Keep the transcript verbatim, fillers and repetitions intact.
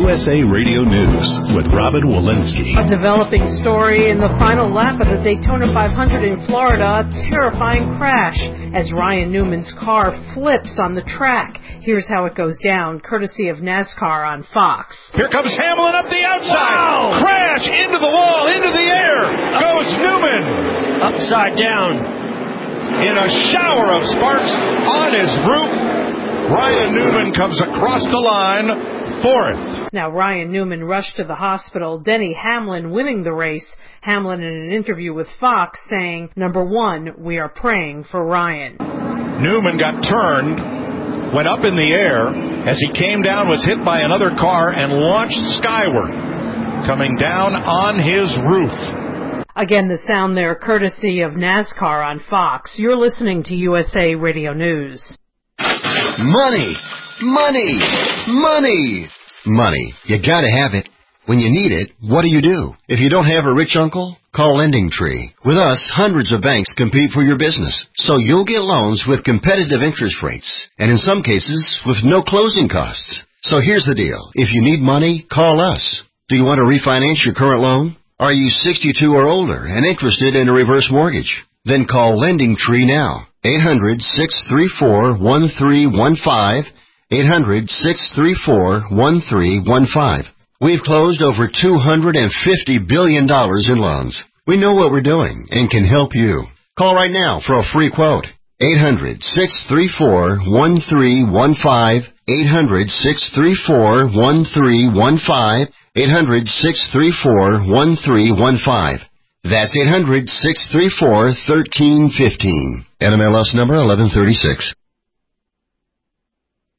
S A Radio News with Robin Walensky. A developing story in the final lap of the Daytona five hundred in Florida. A terrifying crash as Ryan Newman's car flips on the track. Here's how it goes down, courtesy of NASCAR on Fox. Here comes Hamlin up the outside. Wow. Crash into the wall, into the air. Goes Newman. Upside down. In a shower of sparks on his roof, Ryan Newman comes across the line, fourth. Now, Ryan Newman rushed to the hospital. Denny Hamlin winning the race. Hamlin in an interview with Fox saying, number one, we are praying for Ryan. Newman got turned, went up in the air. As he came down, was hit by another car and launched skyward, coming down on his roof. Again, the sound there courtesy of NASCAR on Fox. You're listening to U S A Radio News. Money, money, money, money. You gotta have it. When you need it, what do you do? If you don't have a rich uncle, call LendingTree. With us, hundreds of banks compete for your business, so you'll get loans with competitive interest rates, and in some cases, with no closing costs. So here's the deal. If you need money, call us. Do you want to refinance your current loan? Are you sixty-two or older and interested in a reverse mortgage? Then call LendingTree now. eight hundred, six three four, one three one five. eight hundred, six three four, one three one five. We've closed over two hundred fifty billion dollars in loans. We know what we're doing and can help you. Call right now for a free quote. eight hundred, six three four, one three one five. eight hundred, six three four, one three one five. eight hundred, six three four, one three one five. That's eight hundred, six three four, one three one five. N M L S number eleven thirty-six.